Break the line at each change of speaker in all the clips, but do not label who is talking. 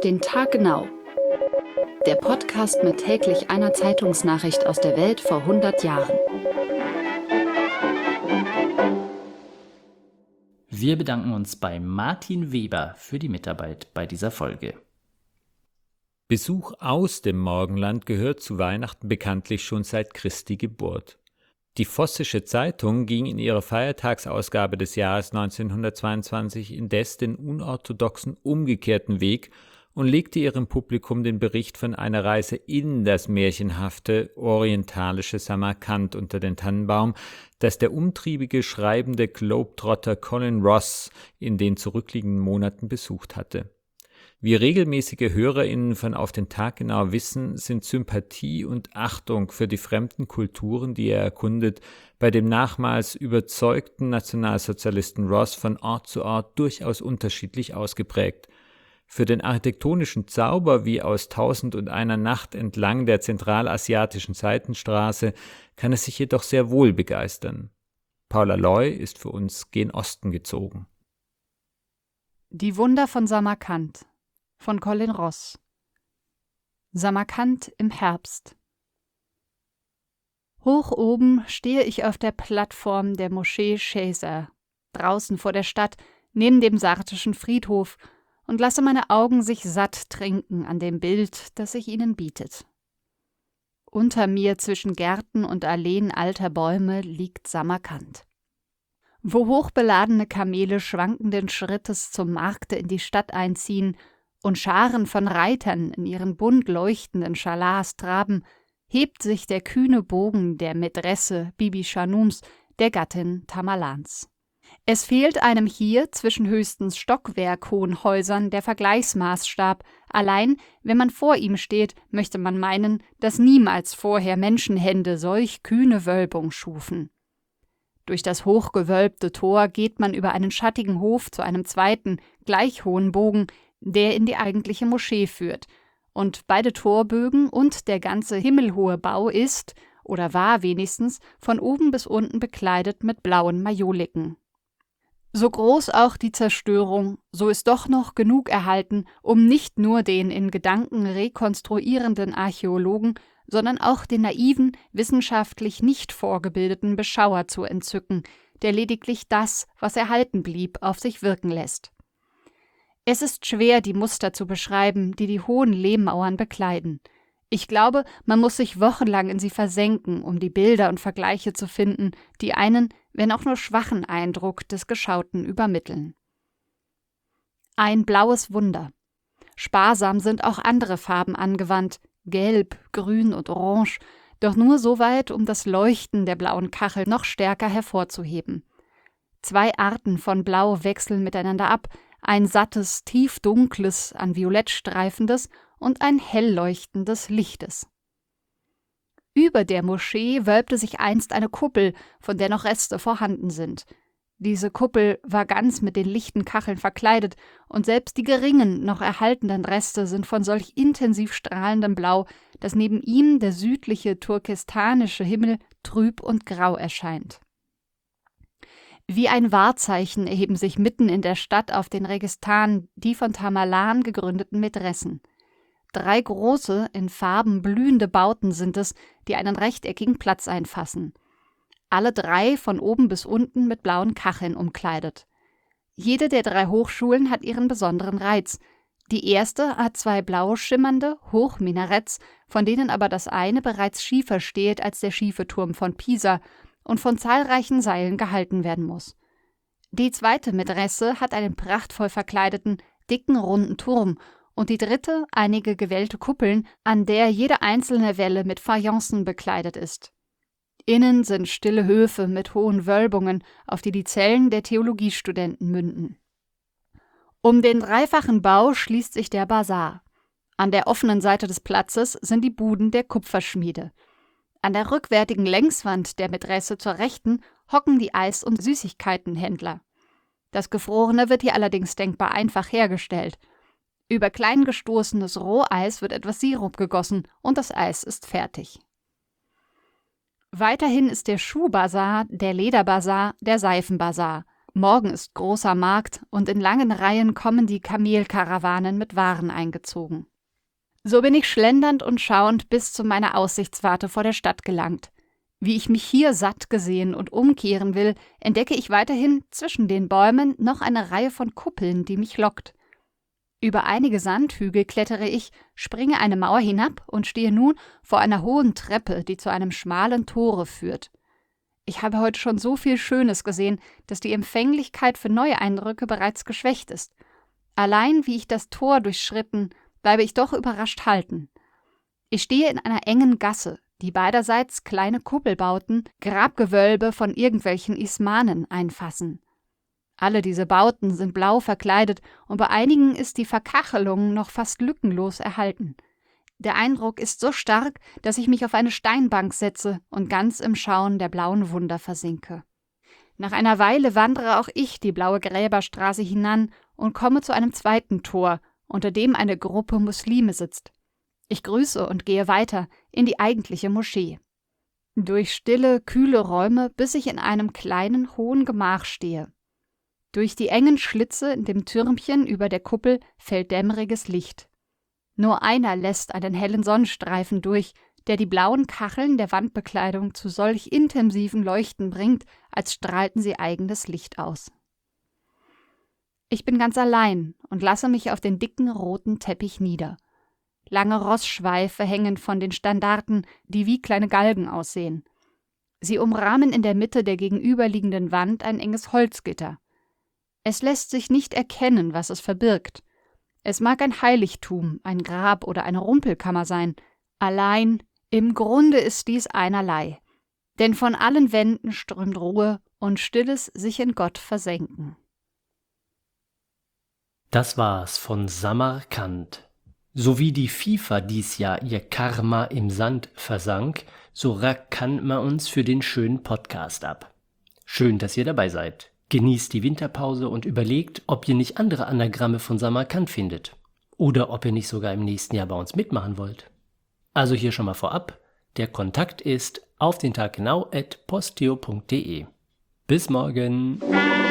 den Tag genau. Der Podcast mit täglich einer Zeitungsnachricht aus der Welt vor 100 Jahren.
Wir bedanken uns bei Martin Weber für die Mitarbeit bei dieser Folge.
Besuch aus dem Morgenland gehört zu Weihnachten bekanntlich schon seit Christi Geburt. Die Vossische Zeitung ging in ihrer Feiertagsausgabe des Jahres 1922 indes den unorthodoxen umgekehrten Weg und legte ihrem Publikum den Bericht von einer Reise in das märchenhafte orientalische Samarkand unter den Tannenbaum, das der umtriebige schreibende Globetrotter Colin Ross in den zurückliegenden Monaten besucht hatte. Wie regelmäßige HörerInnen von Auf den Tag genau wissen, sind Sympathie und Achtung für die fremden Kulturen, die er erkundet, bei dem nachmals überzeugten Nationalsozialisten Ross von Ort zu Ort durchaus unterschiedlich ausgeprägt. Für den architektonischen Zauber wie aus 1001 Nacht entlang der zentralasiatischen Seitenstraße kann er sich jedoch sehr wohl begeistern. Paula Loy ist für uns gen Osten gezogen.
Die Wunder von Samarkand von Colin Ross. Samarkand im Herbst. Hoch oben stehe ich auf der Plattform der Moschee Shazer, draußen vor der Stadt, neben dem sartischen Friedhof, und lasse meine Augen sich satt trinken an dem Bild, das sich ihnen bietet. Unter mir zwischen Gärten und Alleen alter Bäume liegt Samarkand. Wo hochbeladene Kamele schwankenden Schrittes zum Markte in die Stadt einziehen und Scharen von Reitern in ihren bunt leuchtenden Schalars traben, hebt sich der kühne Bogen der Mätresse Bibi Chanums, der Gattin Tamerlans. Es fehlt einem hier zwischen höchstens stockwerkhohen Häusern der Vergleichsmaßstab. Allein, wenn man vor ihm steht, möchte man meinen, dass niemals vorher Menschenhände solch kühne Wölbung schufen. Durch das hochgewölbte Tor geht man über einen schattigen Hof zu einem zweiten, gleich hohen Bogen, der in die eigentliche Moschee führt, und beide Torbögen und der ganze himmelhohe Bau ist, oder war wenigstens, von oben bis unten bekleidet mit blauen Majoliken. So groß auch die Zerstörung, so ist doch noch genug erhalten, um nicht nur den in Gedanken rekonstruierenden Archäologen, sondern auch den naiven, wissenschaftlich nicht vorgebildeten Beschauer zu entzücken, der lediglich das, was erhalten blieb, auf sich wirken lässt. Es ist schwer, die Muster zu beschreiben, die die hohen Lehmmauern bekleiden. Ich glaube, man muss sich wochenlang in sie versenken, um die Bilder und Vergleiche zu finden, die einen, wenn auch nur schwachen Eindruck des Geschauten übermitteln. Ein blaues Wunder. Sparsam sind auch andere Farben angewandt, gelb, grün und orange, doch nur so weit, um das Leuchten der blauen Kachel noch stärker hervorzuheben. Zwei Arten von Blau wechseln miteinander ab, ein sattes, tiefdunkles, an Violett streifendes und ein hell leuchtendes Lichtes. Über der Moschee wölbte sich einst eine Kuppel, von der noch Reste vorhanden sind. Diese Kuppel war ganz mit den lichten Kacheln verkleidet, und selbst die geringen, noch erhaltenen Reste sind von solch intensiv strahlendem Blau, dass neben ihm der südliche turkestanische Himmel trüb und grau erscheint. Wie ein Wahrzeichen erheben sich mitten in der Stadt auf den Registan die von Tamerlan gegründeten Mätressen. 3 große, in Farben blühende Bauten sind es, die einen rechteckigen Platz einfassen. Alle 3 von oben bis unten mit blauen Kacheln umkleidet. Jede der 3 Hochschulen hat ihren besonderen Reiz. Die erste hat 2 blau schimmernde Hochminaretts, von denen aber das eine bereits schiefer steht als der schiefe Turm von Pisa und von zahlreichen Seilen gehalten werden muss. Die zweite Mätresse hat einen prachtvoll verkleideten, dicken, runden Turm und die dritte einige gewellte Kuppeln, an der jede einzelne Welle mit Fayencen bekleidet ist. Innen sind stille Höfe mit hohen Wölbungen, auf die Zellen der Theologiestudenten münden. Um den dreifachen Bau schließt sich der Basar. An der offenen Seite des Platzes sind die Buden der Kupferschmiede. An der rückwärtigen Längswand der Mätresse zur Rechten hocken die Eis- und Süßigkeitenhändler. Das Gefrorene wird hier allerdings denkbar einfach hergestellt. Über klein gestoßenes Roheis wird etwas Sirup gegossen und das Eis ist fertig. Weiterhin ist der Schuhbasar, der Lederbasar, der Seifenbasar Morgen ist großer Markt und in langen Reihen kommen die Kamelkarawanen mit Waren eingezogen. So bin ich schlendernd und schauend bis zu meiner Aussichtswarte vor der Stadt gelangt. Wie ich mich hier satt gesehen und umkehren will, entdecke ich weiterhin zwischen den Bäumen noch eine Reihe von Kuppeln, die mich lockt. Über einige Sandhügel klettere ich, springe eine Mauer hinab und stehe nun vor einer hohen Treppe, die zu einem schmalen Tore führt. Ich habe heute schon so viel Schönes gesehen, dass die Empfänglichkeit für neue Eindrücke bereits geschwächt ist. Allein wie ich das Tor durchschritten, bleibe ich doch überrascht halten. Ich stehe in einer engen Gasse, die beiderseits kleine Kuppelbauten, Grabgewölbe von irgendwelchen Ismanen einfassen. Alle diese Bauten sind blau verkleidet und bei einigen ist die Verkachelung noch fast lückenlos erhalten. Der Eindruck ist so stark, dass ich mich auf eine Steinbank setze und ganz im Schauen der blauen Wunder versinke. Nach einer Weile wandere auch ich die blaue Gräberstraße hinan und komme zu einem zweiten Tor, unter dem eine Gruppe Muslime sitzt. Ich grüße und gehe weiter in die eigentliche Moschee. Durch stille, kühle Räume, bis ich in einem kleinen, hohen Gemach stehe. Durch die engen Schlitze in dem Türmchen über der Kuppel fällt dämmeriges Licht. Nur einer lässt einen hellen Sonnenstreifen durch, der die blauen Kacheln der Wandbekleidung zu solch intensiven Leuchten bringt, als strahlten sie eigenes Licht aus. Ich bin ganz allein und lasse mich auf den dicken roten Teppich nieder. Lange Rossschweife hängen von den Standarten, die wie kleine Galgen aussehen. Sie umrahmen in der Mitte der gegenüberliegenden Wand ein enges Holzgitter. Es lässt sich nicht erkennen, was es verbirgt. Es mag ein Heiligtum, ein Grab oder eine Rumpelkammer sein. Allein, im Grunde ist dies einerlei. Denn von allen Wänden strömt Ruhe und stilles sich in Gott versenken.
Das war's von Samarkand. So wie die FIFA dies Jahr ihr Karma im Sand versank, so rackern wir uns für den schönen Podcast ab. Schön, dass ihr dabei seid. Genießt die Winterpause und überlegt, ob ihr nicht andere Anagramme von Samarkand findet. Oder ob ihr nicht sogar im nächsten Jahr bei uns mitmachen wollt. Also hier schon mal vorab, der Kontakt ist auf den Tag genau@posteo.de. Bis morgen!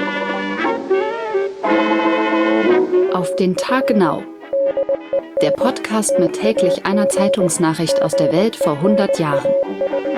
Auf den Tag genau. Der Podcast mit täglich einer Zeitungsnachricht aus der Welt vor 100 Jahren.